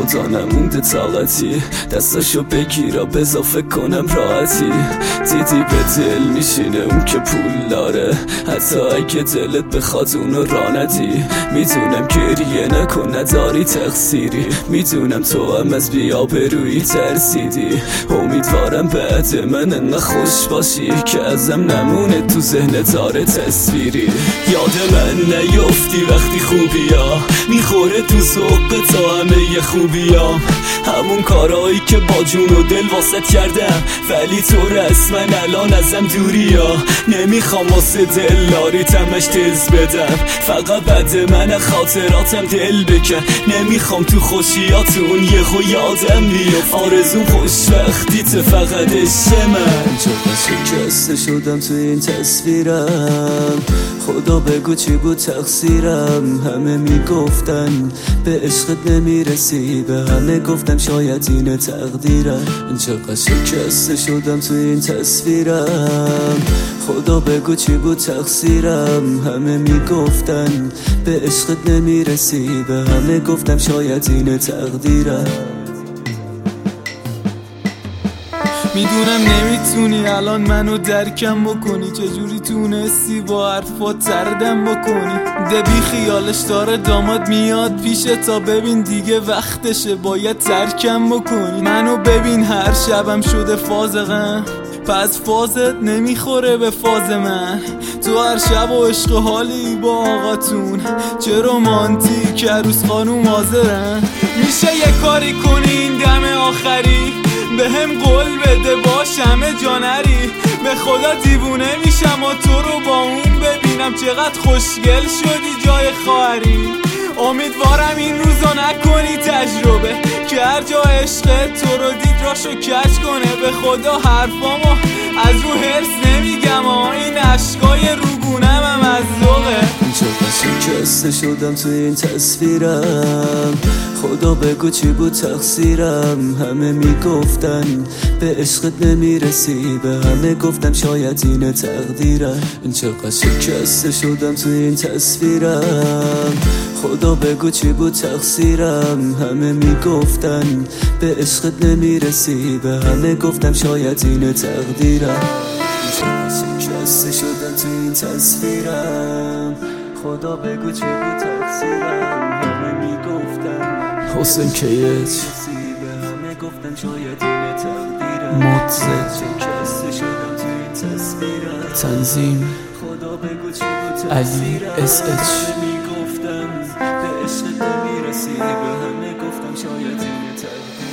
خدا نمونده طاقتی، دستاشو بگیرا بزا فکر کنم راحتی. دیدی به دل میشینه اون که پول داره، حتی اگه دلت بخواد اونو را ندی. میدونم گریه نکن نداری تقصیری، میدونم تو هم از بی‌آبرویی ترسیدی. امیدوارم بعد من انقدر خوش باشی که ازم نمونه تو ذهن داره تصویری. یاد من نیفتی وقتی خوبیا میخوره تو ذوق تا همه خوبیام، همون کارهایی که با جون و دل واسط کردم، ولی تو رسما الان ازم دوریا. نمیخوام واسه دلاری تمش تز بدم، فقط بعد من خاطراتم دل بکن. نمیخوام تو خوشیاتون یهو یادم بیفت، آرزوم خوشبختیت فقط عشق من. چقدر شکسته شدم تو این تصویرم، خدا بگو چی بود تقصیرم. همه میگفتن به عشقت نمیرسی، به همه گفتم شاید این تقدیرم. چقدر شکسته شدم تو این تصویرم، خدا بگو چی بود تقصیرم. همه میگفتن به عشقت نمیرسی، به همه گفتم شاید این تقدیرم. میدونم نمیتونی الان منو درکم بکنی، چجوری تونستی با حرفات تردم بکنی. دبی خیالش داره داماد میاد پیشه، تا ببین دیگه وقتشه باید ترکم بکنی. منو ببین هر شبم شده فازقم، پس فازت نمیخوره به فاز من. تو هر شب و عشق حالی با آقاتون، چه رومانتیک عروس خانوم حاضرن. میشه یه کاری کنی این دم آخری، به هم قول بده باش همه جانری. به خدا دیوونه میشم و تو رو با اون ببینم، چقدر خوشگل شدی جای خواهری. امیدوارم این روزا نکنی تجربه، که هر جا عشق تو رو دید راشو کج کنه. به خدا حرفامو از رو حرص نمیگم، این عشقای روگونم هم از ذوقه. چقدر شکسته شدم تو این تصویرم، خدا بگو چی بود تقصیرم. همه میگفتن به عشقت نمیرسی، به همه گفتم شاید این تقدیرم. چقدر شکسته شدم تو این تصویرم، خدا بگو چی بود تقصیرم. همه میگفتن به عشقت نمیرسی، به همه گفتم شاید این تقدیرم. چقدر شکسته شدم تو این تصویرم، خدا بگو چی بود تقصیرم. همه میگفتن حسین کیت، به همه گفتن شاید این تقدیرم. مدزد شکسته شدم تو این تصویرم، تنظیم خدا بگو چی بود تقصیرم. علی SH میگفتن به عشق نمیرسی، به همه گفتم شاید این تقدیرم.